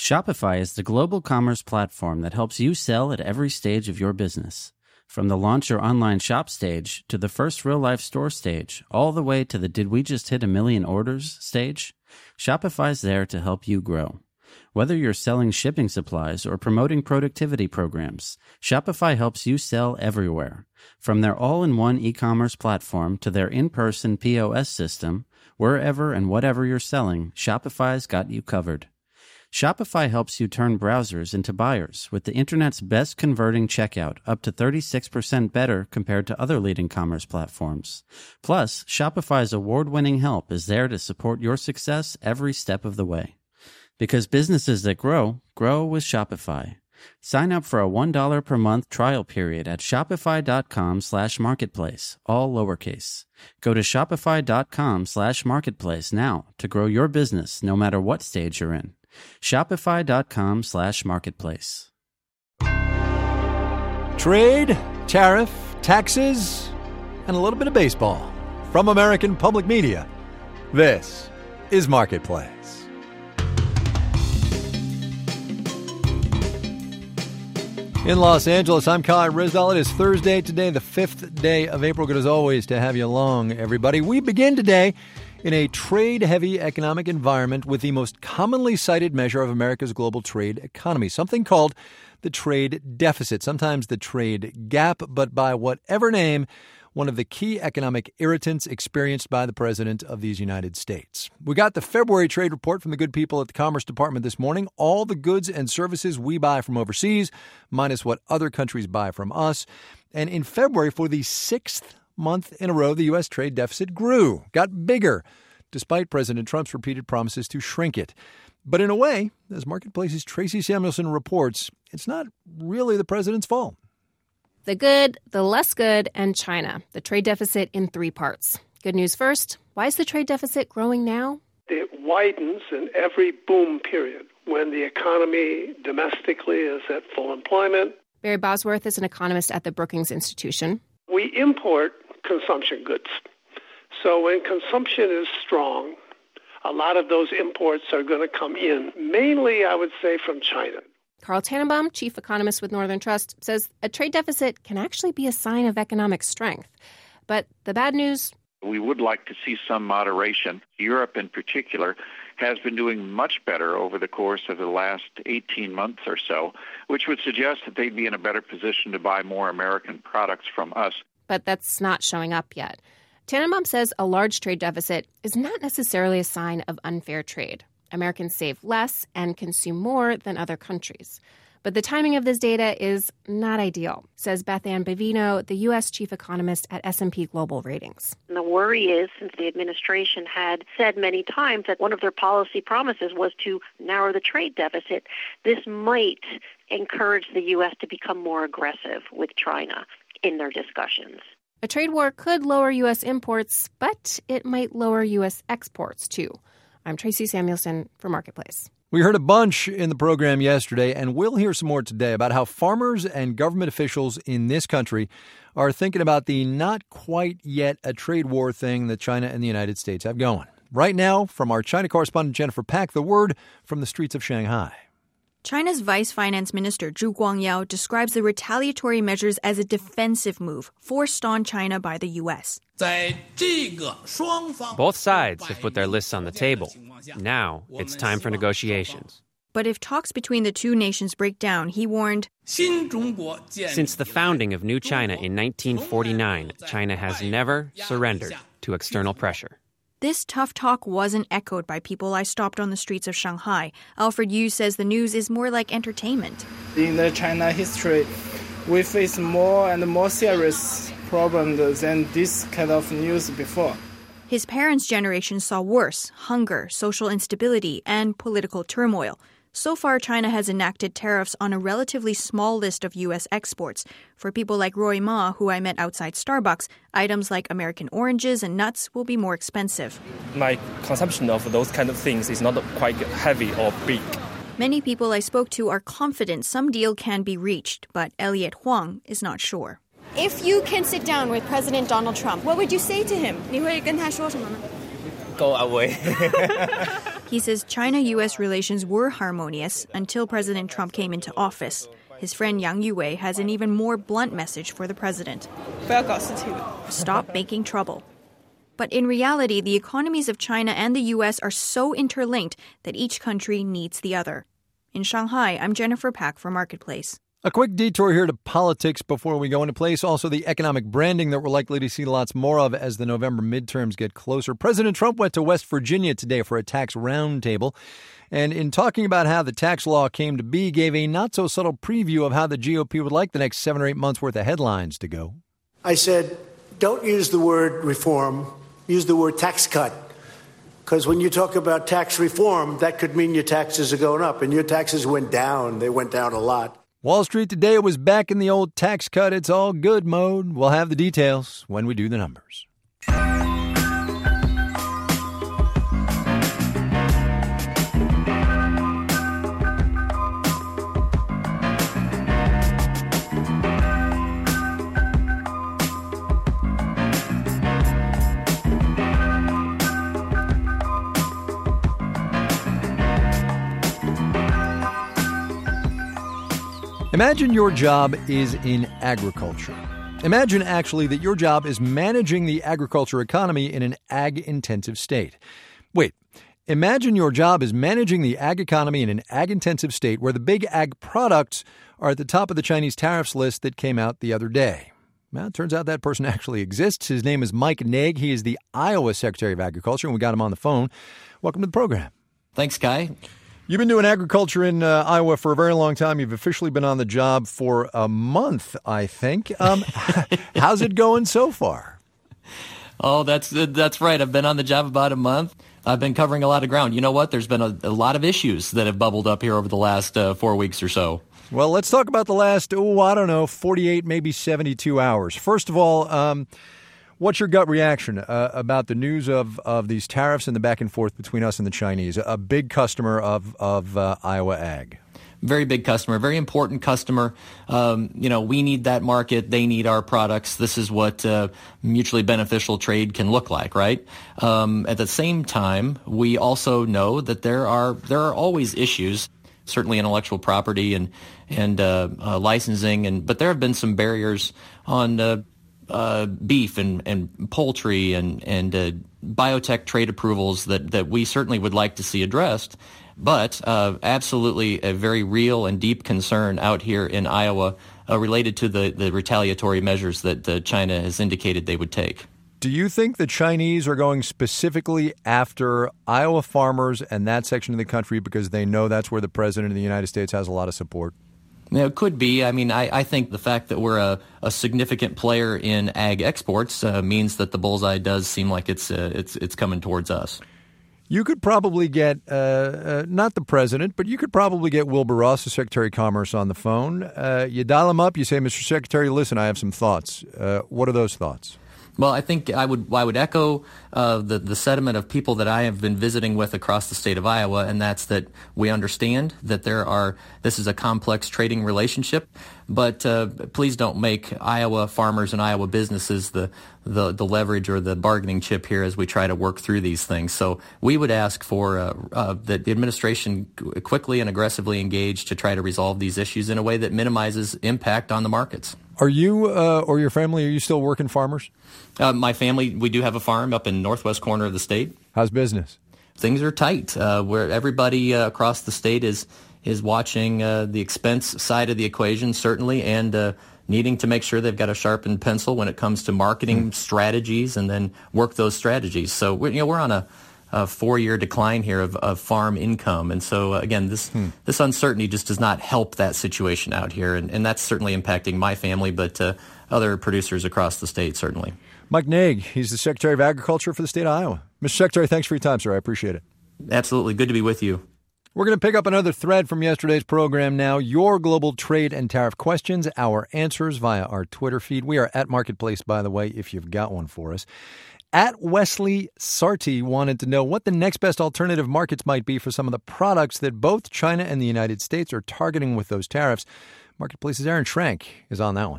Shopify is the global commerce platform that helps you sell at every stage of your business. From the launch your online shop stage to the first real-life store stage, all the way to the did we just hit 1 million orders stage, Shopify's there to help you grow. Whether you're selling shipping supplies or promoting productivity programs, Shopify helps you sell everywhere. From their all-in-one e-commerce platform to their in-person POS system, wherever and whatever you're selling, Shopify's got you covered. Shopify helps you turn browsers into buyers with the internet's best converting checkout, up to 36% better compared to other leading commerce platforms. Plus, Shopify's award-winning help is there to support your success every step of the way. Because businesses that grow, grow with Shopify. Sign up for a $1 per month trial period at shopify.com/marketplace, all lowercase. Go to shopify.com/marketplace now to grow your business no matter what stage you're in. Shopify.com/marketplace. Trade, tariff, taxes, and a little bit of baseball. From American Public Media, this is Marketplace. In Los Angeles, I'm Kai Rizdal. It is Thursday today, the 5th day of April. Good as always to have you along, everybody. We begin today in a trade-heavy economic environment with the most commonly cited measure of America's global trade economy, something called the trade deficit, sometimes the trade gap, but by whatever name, one of the key economic irritants experienced by the President of these United States. We got the February trade report from the good people at the Commerce Department this morning. All the goods and services we buy from overseas, minus what other countries buy from us. And in February, for the 6th month in a row, the U.S. trade deficit grew, got bigger, despite President Trump's repeated promises to shrink it. But in a way, as Marketplace's Tracy Samuelson reports, it's not really the president's fault. The good, the less good, and China. The trade deficit in 3 parts. Good news first. Why is the trade deficit growing now? It widens in every boom period when the economy domestically is at full employment. Barry Bosworth is an economist at the Brookings Institution. We import consumption goods. So when consumption is strong, a lot of those imports are going to come in, mainly, I would say, from China. Carl Tannenbaum, chief economist with Northern Trust, says a trade deficit can actually be a sign of economic strength. But the bad news? We would like to see some moderation. Europe in particular has been doing much better over the course of the last 18 months or so, which would suggest that they'd be in a better position to buy more American products from us. But that's not showing up yet. Tannenbaum says a large trade deficit is not necessarily a sign of unfair trade. Americans save less and consume more than other countries. But the timing of this data is not ideal, says Beth Ann Bavino, the U.S. chief economist at S&P Global Ratings. And the worry is, since the administration had said many times that one of their policy promises was to narrow the trade deficit, this might encourage the U.S. to become more aggressive with China in their discussions. A trade war could lower U.S. imports, but it might lower U.S. exports, too. I'm Tracy Samuelson for Marketplace. We heard a bunch in the program yesterday, and we'll hear some more today about how farmers and government officials in this country are thinking about the not quite yet a trade war thing that China and the United States have going. Right now, from our China correspondent Jennifer Pack, the word from the streets of Shanghai. China's Vice Finance Minister Zhu Guangyao describes the retaliatory measures as a defensive move forced on China by the U.S. Both sides have put their lists on the table. Now it's time for negotiations. But if talks between the two nations break down, he warned, since the founding of New China in 1949, China has never surrendered to external pressure. This tough talk wasn't echoed by people I stopped on the streets of Shanghai. Alfred Yu says the news is more like entertainment. In the China history, we face more and more serious problems than this kind of news before. His parents' generation saw worse: hunger, social instability, and political turmoil. So far, China has enacted tariffs on a relatively small list of U.S. exports. For people like Roy Ma, who I met outside Starbucks, items like American oranges and nuts will be more expensive. My consumption of those kind of things is not quite heavy or big. Many people I spoke to are confident some deal can be reached, but Elliot Huang is not sure. If you can sit down with President Donald Trump, what would you say to him? 你会跟他说什么呢? Go away. He says China-U.S. relations were harmonious until President Trump came into office. His friend Yang Yuwei has an even more blunt message for the president. Stop making trouble. But in reality, the economies of China and the U.S. are so interlinked that each country needs the other. In Shanghai, I'm Jennifer Pack for Marketplace. A quick detour here to politics before we go into place. Also, the economic branding that we're likely to see lots more of as the November midterms get closer. President Trump went to West Virginia today for a tax roundtable. And in talking about how the tax law came to be, gave a not-so-subtle preview of how the GOP would like the next 7 or 8 months' worth of headlines to go. I said, don't use the word reform, use the word tax cut. Because when you talk about tax reform, that could mean your taxes are going up. And your taxes went down. They went down a lot. Wall Street today was back in the old tax cut, it's all good mode. We'll have the details when we do the numbers. Imagine your job is in agriculture. Imagine actually that your job is managing the agriculture economy in an ag-intensive state. Wait, imagine your job is managing the ag economy in an ag-intensive state where the big ag products are at the top of the Chinese tariffs list that came out the other day. Well, it turns out that person actually exists. His name is Mike Naig. He is the Iowa Secretary of Agriculture, and we got him on the phone. Welcome to the program. Thanks, Kai. You've been doing agriculture in Iowa for a very long time. You've officially been on the job for a month, I think. How's it going so far? Oh, that's right. I've been on the job about a month. I've been covering a lot of ground. You know what? There's been a lot of issues that have bubbled up here over the last 4 weeks or so. Well, let's talk about the last, 48, maybe 72 hours. First of all, what's your gut reaction about the news of these tariffs and the back and forth between us and the Chinese? A big customer of Iowa Ag. Very big customer, very important customer. We need that market. They need our products. This is what mutually beneficial trade can look like, right? At the same time, we also know that there are always issues, certainly intellectual property and licensing, but there have been some barriers on beef and poultry and biotech trade approvals that we certainly would like to see addressed. But absolutely a very real and deep concern out here in Iowa related to the retaliatory measures that China has indicated they would take. Do you think the Chinese are going specifically after Iowa farmers and that section of the country because they know that's where the president of the United States has a lot of support? It could be. I mean, I think the fact that we're a significant player in ag exports means that the bullseye does seem like it's coming towards us. You could probably get, not the president, but you could probably get Wilbur Ross, the Secretary of Commerce, on the phone. You dial him up, you say, Mr. Secretary, listen, I have some thoughts. What are those thoughts? Well, I think I would echo the sentiment of people that I have been visiting with across the state of Iowa, and that's that we understand that this is a complex trading relationship, but please don't make Iowa farmers and Iowa businesses the leverage or the bargaining chip here as we try to work through these things. So we would ask for that the administration quickly and aggressively engage to try to resolve these issues in a way that minimizes impact on the markets. Are you or your family, are you still working farmers? My family, we do have a farm up in northwest corner of the state. How's business? Things are tight. Where everybody across the state is watching the expense side of the equation, certainly, and needing to make sure they've got a sharpened pencil when it comes to marketing strategies and then work those strategies. So we're on a 4-year decline here of farm income. And so, again, this uncertainty just does not help that situation out here. And that's certainly impacting my family, but other producers across the state, certainly. Mike Naig, he's the Secretary of Agriculture for the state of Iowa. Mr. Secretary, thanks for your time, sir. I appreciate it. Absolutely. Good to be with you. We're going to pick up another thread from yesterday's program now. Your global trade and tariff questions, our answers via our Twitter feed. We are at Marketplace, by the way, if you've got one for us. At Wesley Sarti wanted to know what the next best alternative markets might be for some of the products that both China and the United States are targeting with those tariffs. Marketplace's Aaron Schrank is on that one.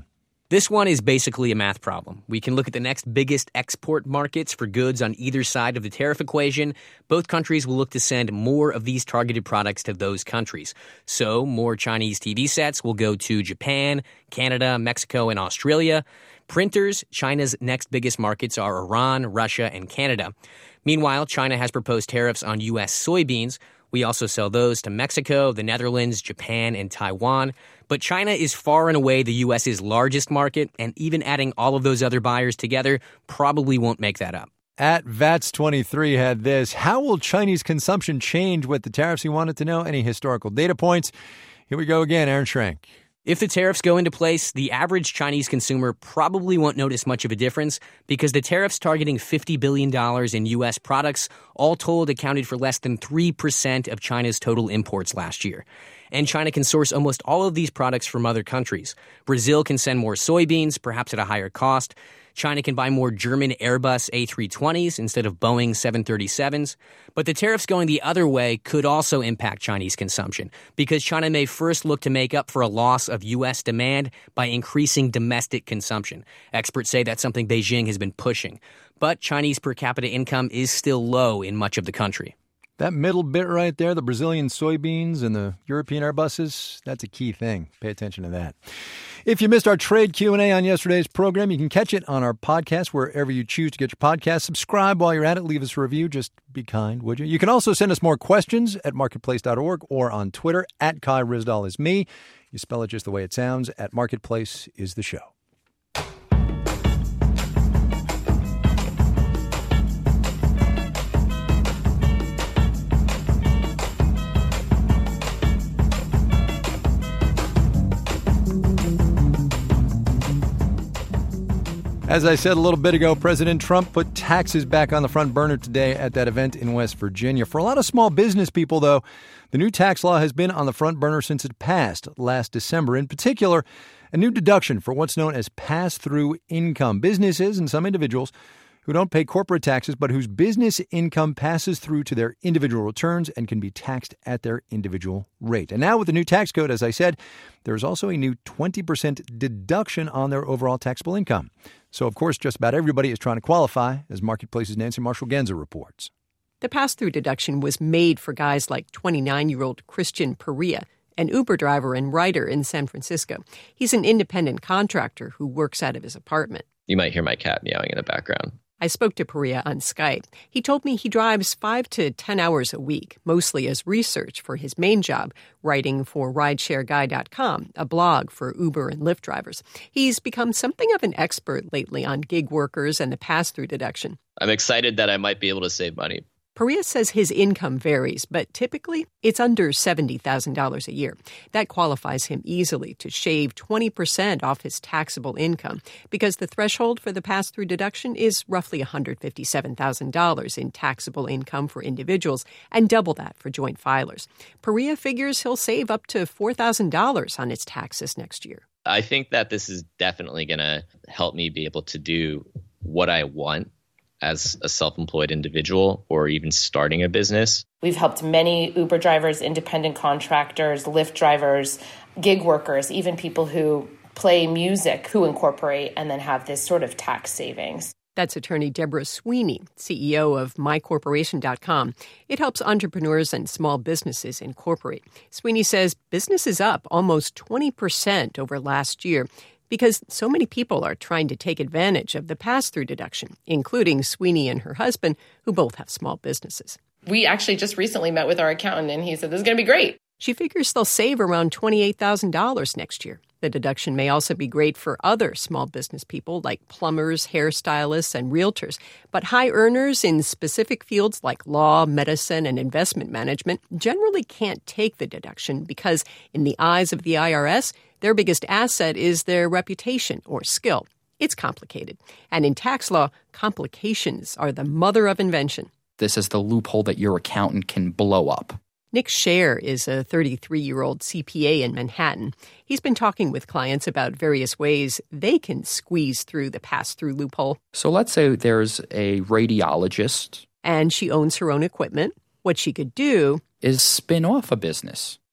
This one is basically a math problem. We can look at the next biggest export markets for goods on either side of the tariff equation. Both countries will look to send more of these targeted products to those countries. So more Chinese TV sets will go to Japan, Canada, Mexico, and Australia. Printers, China's next biggest markets are Iran, Russia, and Canada. Meanwhile, China has proposed tariffs on U.S. soybeans. We also sell those to Mexico, the Netherlands, Japan, and Taiwan. But China is far and away the U.S.'s largest market, and even adding all of those other buyers together probably won't make that up. At Vats23 had this: how will Chinese consumption change with the tariffs? He wanted to know any historical data points. Here we go again, Aaron Schrank. If the tariffs go into place, the average Chinese consumer probably won't notice much of a difference because the tariffs targeting $50 billion in U.S. products all told accounted for less than 3% of China's total imports last year. And China can source almost all of these products from other countries. Brazil can send more soybeans, perhaps at a higher cost. China can buy more German Airbus A320s instead of Boeing 737s. But the tariffs going the other way could also impact Chinese consumption because China may first look to make up for a loss of U.S. demand by increasing domestic consumption. Experts say that's something Beijing has been pushing. But Chinese per capita income is still low in much of the country. That middle bit right there, the Brazilian soybeans and the European Airbuses, that's a key thing. Pay attention to that. If you missed our trade Q&A on yesterday's program, you can catch it on our podcast wherever you choose to get your podcast. Subscribe while you're at it. Leave us a review. Just be kind, would you? You can also send us more questions at marketplace.org or on Twitter at Kai Ryssdal is me. You spell it just the way it sounds. At Marketplace is the show. As I said a little bit ago, President Trump put taxes back on the front burner today at that event in West Virginia. For a lot of small business people, though, the new tax law has been on the front burner since it passed last December. In particular, a new deduction for what's known as pass-through income. Businesses and some individuals who don't pay corporate taxes but whose business income passes through to their individual returns and can be taxed at their individual rate. And now with the new tax code, as I said, there's also a new 20% deduction on their overall taxable income. So, of course, just about everybody is trying to qualify, as Marketplace's Nancy Marshall-Genzer reports. The pass-through deduction was made for guys like 29-year-old Christian Perea, an Uber driver and writer in San Francisco. He's an independent contractor who works out of his apartment. You might hear my cat meowing in the background. I spoke to Perea on Skype. He told me he drives 5 to 10 hours a week, mostly as research for his main job, writing for RideshareGuy.com, a blog for Uber and Lyft drivers. He's become something of an expert lately on gig workers and the pass-through deduction. I'm excited that I might be able to save money. Perea says his income varies, but typically it's under $70,000 a year. That qualifies him easily to shave 20% off his taxable income because the threshold for the pass-through deduction is roughly $157,000 in taxable income for individuals and double that for joint filers. Perea figures he'll save up to $4,000 on his taxes next year. I think that this is definitely going to help me be able to do what I want as a self-employed individual or even starting a business. We've helped many Uber drivers, independent contractors, Lyft drivers, gig workers, even people who play music who incorporate and then have this sort of tax savings. That's attorney Deborah Sweeney, CEO of MyCorporation.com. It helps entrepreneurs and small businesses incorporate. Sweeney says business is up almost 20% over last year, because so many people are trying to take advantage of the pass-through deduction, including Sweeney and her husband, who both have small businesses. We actually just recently met with our accountant, and he said, this is going to be great. She figures they'll save around $28,000 next year. The deduction may also be great for other small business people like plumbers, hairstylists, and realtors. But high earners in specific fields like law, medicine, and investment management generally can't take the deduction because, in the eyes of the IRS, their biggest asset is their reputation or skill. It's complicated. And in tax law, complications are the mother of invention. This is the loophole that your accountant can blow up. Nick Scher is a 33-year-old CPA in Manhattan. He's been talking with clients about various ways they can squeeze through the pass-through loophole. So let's say there's a radiologist. And she owns her own equipment. What she could do is spin off a business.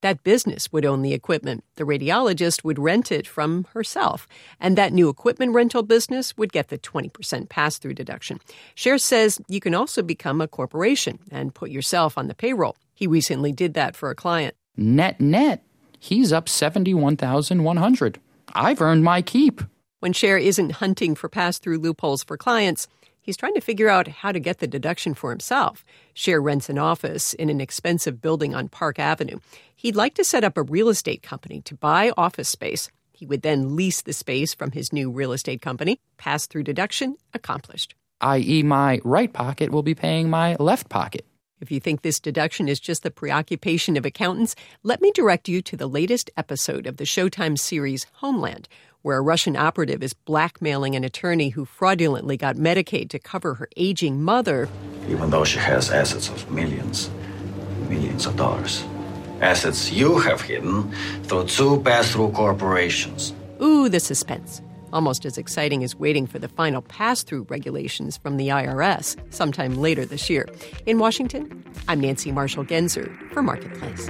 That business would own the equipment. The radiologist would rent it from herself. And that new equipment rental business would get the 20% pass-through deduction. Cher says you can also become a corporation and put yourself on the payroll. He recently did that for a client. Net, he's up $71,100. I've earned my keep. When Cher isn't hunting for pass-through loopholes for clients, he's trying to figure out how to get the deduction for himself. Cher rents an office in an expensive building on Park Avenue. He'd like to set up a real estate company to buy office space. He would then lease the space from his new real estate company. Pass-through deduction accomplished. I.e., my right pocket will be paying my left pocket. If you think this deduction is just the preoccupation of accountants, let me direct you to the latest episode of the Showtime series Homeland, where a Russian operative is blackmailing an attorney who fraudulently got Medicaid to cover her aging mother. Even though she has assets of millions of dollars. Assets you have hidden through 2 pass-through corporations. Ooh, the suspense. Almost as exciting as waiting for the final pass-through regulations from the IRS sometime later this year. In Washington, I'm Nancy Marshall-Genzer for Marketplace.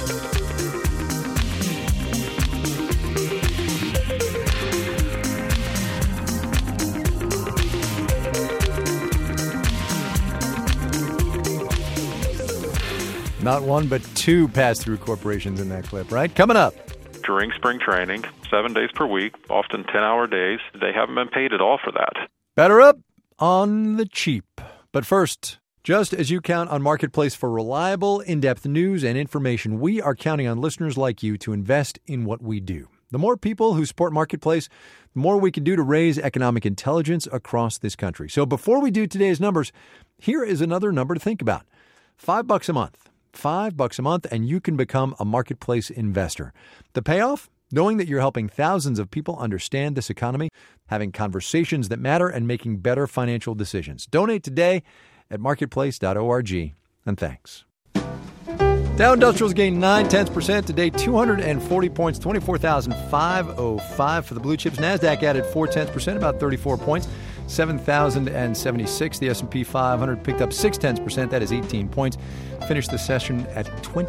Not one, but 2 pass-through corporations in that clip, right? Coming up. During spring training, 7 days per week, often 10-hour days, they haven't been paid at all for that. Better up on the cheap. But first, just as you count on Marketplace for reliable, in-depth news and information, we are counting on listeners like you to invest in what we do. The more people who support Marketplace, the more we can do to raise economic intelligence across this country. So before we do today's numbers, here is another number to think about. $5 a month. $5 a month, and you can become a Marketplace investor. The payoff? Knowing that you're helping thousands of people understand this economy, having conversations that matter, and making better financial decisions. Donate today at marketplace.org. And thanks. Dow Industrials gained 0.9% today, 240 points, 24,505 for the blue chips. NASDAQ added 0.4%, about 34 points, 7,076. The S&P 500 picked up 0.6%, that is 18 points. Finished the session at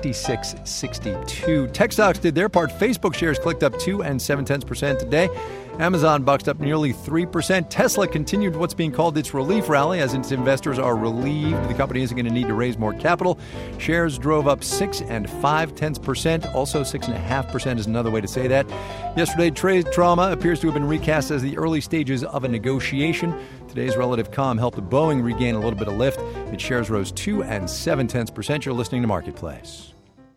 2662. Tech stocks did their part. Facebook shares clicked up 2.7% today. Amazon bucked up nearly 3%. Tesla continued what's being called its relief rally, as its investors are relieved the company isn't going to need to raise more capital. Shares drove up 6.5%. Also, 6.5% is another way to say that. Yesterday, trade trauma appears to have been recast as the early stages of a negotiation. Today's relative calm helped Boeing regain a little bit of lift. Its shares rose 2.7%. You're listening to Marketplace.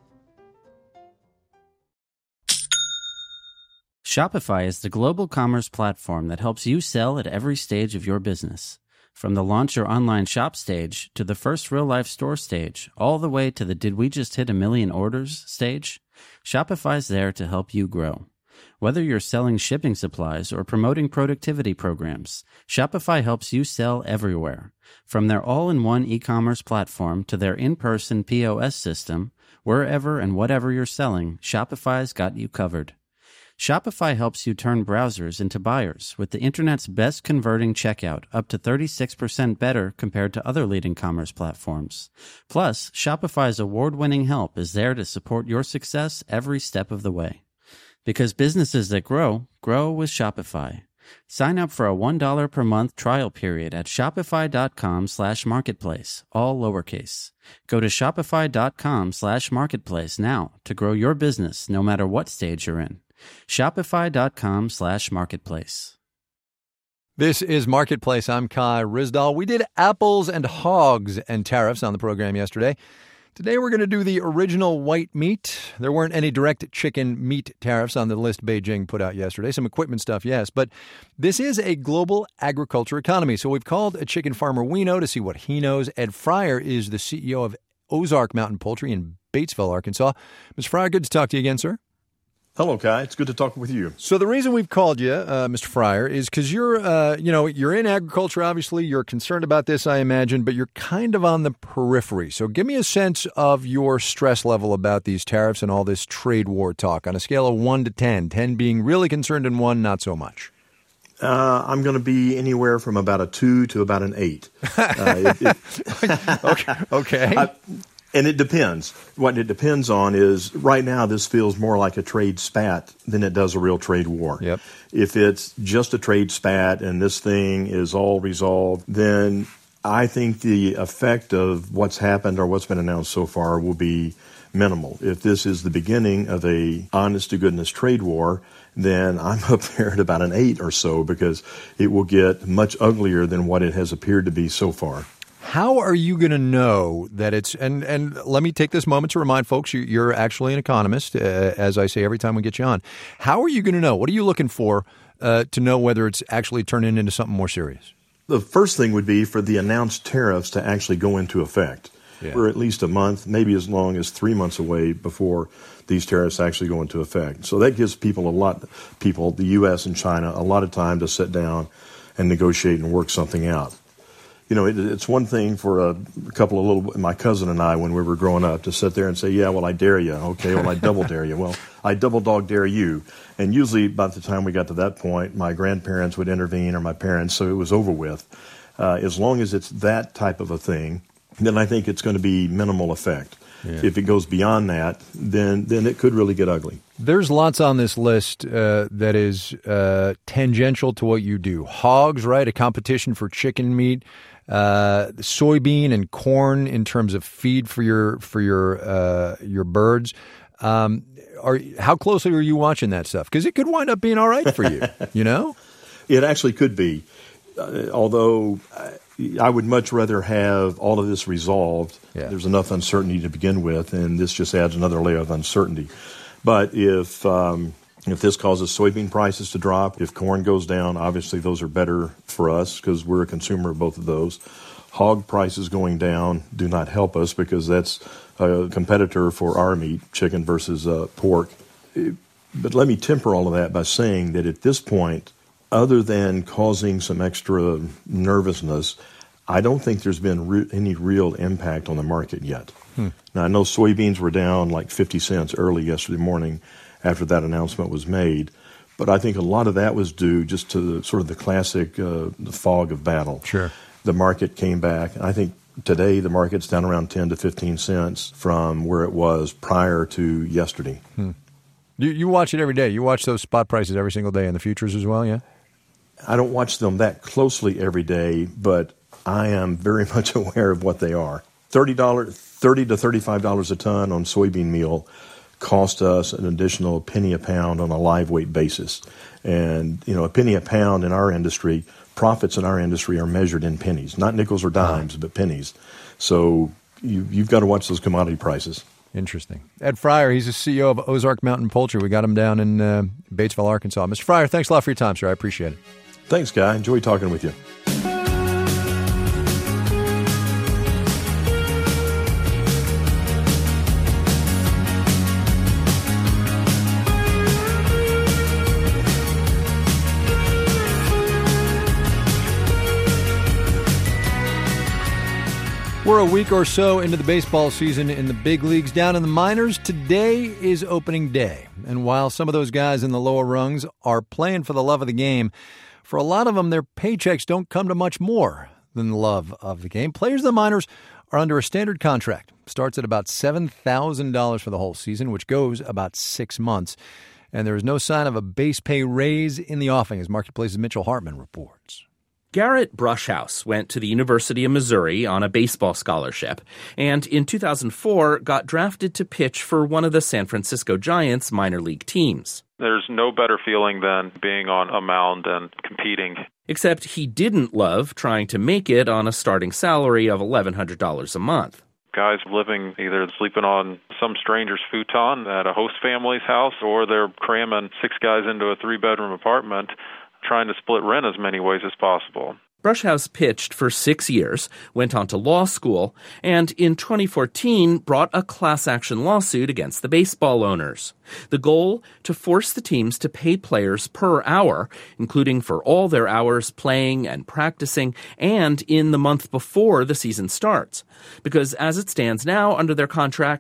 Shopify is the global commerce platform that helps you sell at every stage of your business. From the launch your online shop stage to the first real-life store stage, all the way to the did we just hit 1 million orders stage, Shopify's there to help you grow. Whether you're selling shipping supplies or promoting productivity programs, Shopify helps you sell everywhere. From their all-in-one e-commerce platform to their in-person POS system, wherever and whatever you're selling, Shopify's got you covered. Shopify helps you turn browsers into buyers with the internet's best converting checkout, up to 36% better compared to other leading commerce platforms. Plus, Shopify's award-winning help is there to support your success every step of the way. Because businesses that grow, grow with Shopify. Sign up for a $1 per month trial period at shopify.com/marketplace, all lowercase. Go to shopify.com/marketplace now to grow your business no matter what stage you're in. Shopify.com/marketplace. This is Marketplace. I'm Kai Ryssdal. We did apples and hogs and tariffs on the program yesterday. Today we're going to do the original white meat. There weren't any direct chicken meat tariffs on the list Beijing put out yesterday. Some equipment stuff, yes. But this is a global agriculture economy. So we've called a chicken farmer we know to see what he knows. Ed Fryer is the CEO of Ozark Mountain Poultry in Batesville, Arkansas. Mr. Fryer, good to talk to you again, sir. Hello, Kai. It's good to talk with you. So the reason we've called you, Mr. Fryer, is because you're in agriculture, obviously. You're concerned about this, I imagine, but you're kind of on the periphery. So give me a sense of your stress level about these tariffs and all this trade war talk on a scale of 1 to 10, 10 being really concerned and 1 not so much. I'm going to be anywhere from about a 2 to about an 8. Okay. And it depends. What it depends on is right now this feels more like a trade spat than it does a real trade war. Yep. If it's just a trade spat and this thing is all resolved, then I think the effect of what's happened or what's been announced so far will be minimal. If this is the beginning of a honest-to-goodness trade war, then I'm up there at about an 8 or so because it will get much uglier than what it has appeared to be so far. How are you going to know that it's, and let me take this moment to remind folks, you're actually an economist, as I say every time we get you on. How are you going to know? What are you looking for to know whether it's actually turning into something more serious? The first thing would be for the announced tariffs to actually go into effect. Yeah. We're at least a month, maybe as long as 3 months away before these tariffs actually go into effect. So that gives people, the U.S. and China, a lot of time to sit down and negotiate and work something out. You know, it's one thing for a couple of my cousin and I, when we were growing up, to sit there and say, yeah, well, I dare you. Okay, well, I double dare you. Well, I double dog dare you. And usually by the time we got to that point, my grandparents would intervene or my parents, so it was over with. As long as it's that type of a thing, then I think it's going to be minimal effect. Yeah. If it goes beyond that, then it could really get ugly. There's lots on this list that is tangential to what you do. Hogs, right? A competition for chicken meat. Soybean and corn in terms of feed for your birds. How closely are you watching that stuff? Because it could wind up being all right for you. You know, it actually could be. Although I would much rather have all of this resolved. Yeah. There's enough uncertainty to begin with, and this just adds another layer of uncertainty. But if this causes soybean prices to drop, if corn goes down, obviously those are better for us because we're a consumer of both of those. Hog prices going down do not help us because that's a competitor for our meat, chicken versus pork. But let me temper all of that by saying that at this point, other than causing some extra nervousness, I don't think there's been any real impact on the market yet. Now, I know soybeans were down like 50 cents early yesterday morning after that announcement was made, but I think a lot of that was due just to the classic the fog of battle. Sure. The market came back. I think today the market's down around 10 to 15 cents from where it was prior to yesterday. You watch it every day. You watch those spot prices every single day in the futures as well, yeah? I don't watch them that closely every day, but I am very much aware of what they are. $30 to $35 a ton on soybean meal cost us an additional penny a pound on a live weight basis. And, a penny a pound in our industry, profits in our industry are measured in pennies, not nickels or dimes, but pennies. So you've got to watch those commodity prices. Interesting. Ed Fryer, he's the CEO of Ozark Mountain Poultry. We got him down in Batesville, Arkansas. Mr. Fryer, thanks a lot for your time, sir. I appreciate it. Thanks, Guy. Enjoy talking with you. We're a week or so into the baseball season in the big leagues. Down in the minors, today is opening day. And while some of those guys in the lower rungs are playing for the love of the game, for a lot of them, their paychecks don't come to much more than the love of the game. Players in the minors are under a standard contract. Starts at about $7,000 for the whole season, which goes about 6 months. And there is no sign of a base pay raise in the offing, as Marketplace's Mitchell Hartman reports. Garrett Brushhouse went to the University of Missouri on a baseball scholarship, and in 2004 got drafted to pitch for one of the San Francisco Giants minor league teams. There's no better feeling than being on a mound and competing. Except he didn't love trying to make it on a starting salary of $1,100 a month. Guys living either sleeping on some stranger's futon at a host family's house, or they're cramming 6 guys into a 3-bedroom apartment, trying to split rent as many ways as possible. Brushhouse pitched for 6 years, went on to law school, and in 2014 brought a class action lawsuit against the baseball owners. The goal, to force the teams to pay players per hour, including for all their hours playing and practicing, and in the month before the season starts. Because as it stands now under their contract,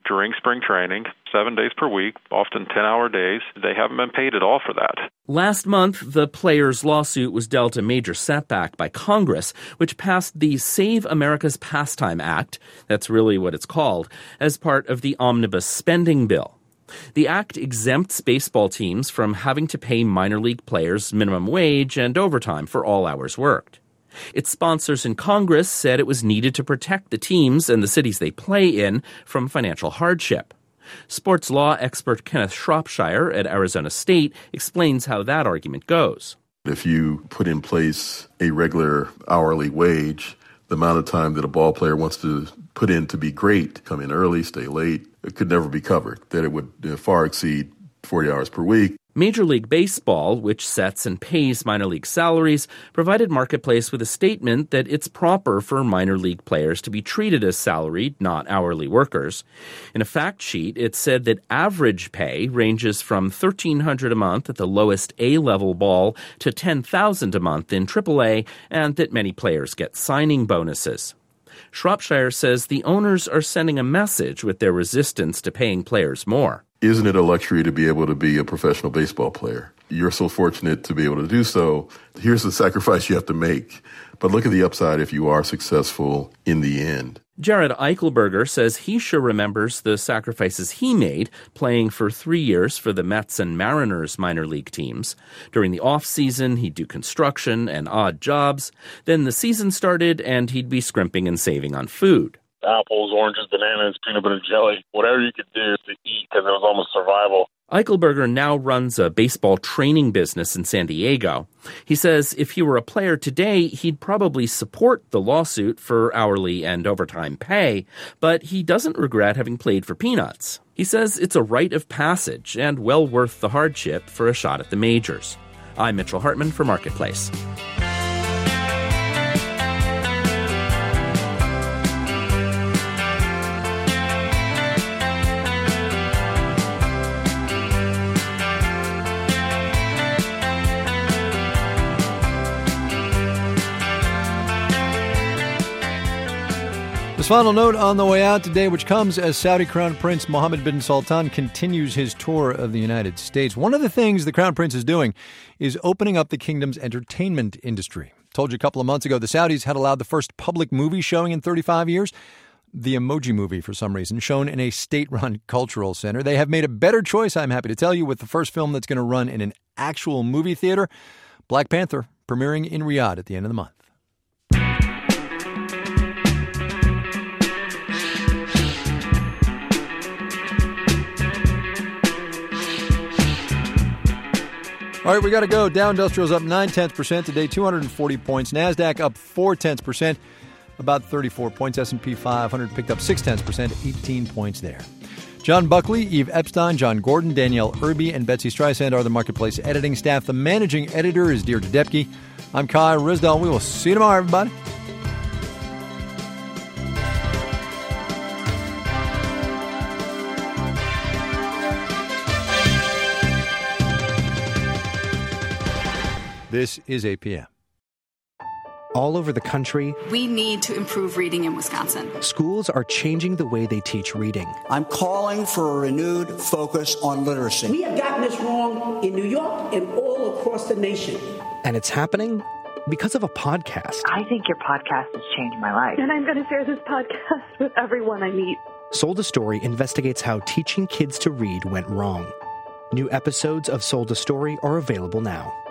during spring training, 7 days per week, often 10-hour days. They haven't been paid at all for that. Last month, the players' lawsuit was dealt a major setback by Congress, which passed the Save America's Pastime Act, that's really what it's called, as part of the omnibus spending bill. The act exempts baseball teams from having to pay minor league players minimum wage and overtime for all hours worked. Its sponsors in Congress said it was needed to protect the teams and the cities they play in from financial hardship. Sports law expert Kenneth Shropshire at Arizona State explains how that argument goes. If you put in place a regular hourly wage, the amount of time that a ball player wants to put in to be great, come in early, stay late, it could never be covered, that it would far exceed 40 hours per week. Major League Baseball, which sets and pays minor league salaries, provided Marketplace with a statement that it's proper for minor league players to be treated as salaried, not hourly workers. In a fact sheet, it said that average pay ranges from $1,300 a month at the lowest A-level ball to $10,000 a month in AAA, and that many players get signing bonuses. Shropshire says the owners are sending a message with their resistance to paying players more. Isn't it a luxury to be able to be a professional baseball player? You're so fortunate to be able to do so. Here's the sacrifice you have to make. But look at the upside if you are successful in the end. Jared Eichelberger says he sure remembers the sacrifices he made playing for 3 years for the Mets and Mariners minor league teams. During the off-season, he'd do construction and odd jobs. Then the season started, and he'd be scrimping and saving on food. Apples, oranges, bananas, peanut butter jelly, whatever you could do to eat because it was almost survival. Eichelberger now runs a baseball training business in San Diego. He says if he were a player today, he'd probably support the lawsuit for hourly and overtime pay, but he doesn't regret having played for peanuts. He says it's a rite of passage and well worth the hardship for a shot at the majors. I'm Mitchell Hartman for Marketplace. This final note on the way out today, which comes as Saudi Crown Prince Mohammed bin Sultan continues his tour of the United States. One of the things the Crown Prince is doing is opening up the kingdom's entertainment industry. Told you a couple of months ago, the Saudis had allowed the first public movie showing in 35 years. The Emoji Movie, for some reason, shown in a state-run cultural center. They have made a better choice, I'm happy to tell you, with the first film that's going to run in an actual movie theater, Black Panther, premiering in Riyadh at the end of the month. All right, we got to go. Dow Industrial's up 0.9% today, 240 points. NASDAQ up 0.4%, about 34 points. S&P 500 picked up 0.6%, 18 points there. John Buckley, Eve Epstein, John Gordon, Danielle Irby, and Betsy Streisand are the Marketplace editing staff. The managing editor is Deirdre Depke. I'm Kai Risdall. We will see you tomorrow, everybody. This is APM. All over the country, we need to improve reading in Wisconsin. Schools are changing the way they teach reading. I'm calling for a renewed focus on literacy. We have gotten this wrong in New York and all across the nation. And it's happening because of a podcast. I think your podcast has changed my life. And I'm going to share this podcast with everyone I meet. Sold a Story investigates how teaching kids to read went wrong. New episodes of Sold a Story are available now.